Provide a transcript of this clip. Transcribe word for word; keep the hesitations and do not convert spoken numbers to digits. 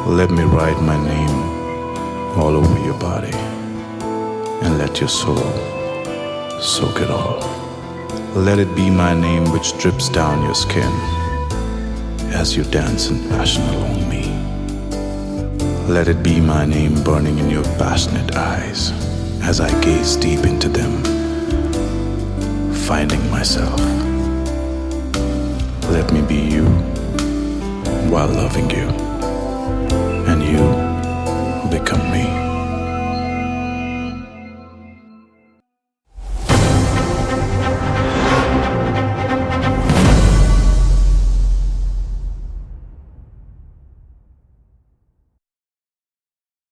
Let me write my name all over your body and let your soul soak it all. Let it be my name which drips down your skin as you dance in passion along me. Let it be my name burning in your passionate eyes as I gaze deep into them, finding myself. Let me be you while loving you, and you become me.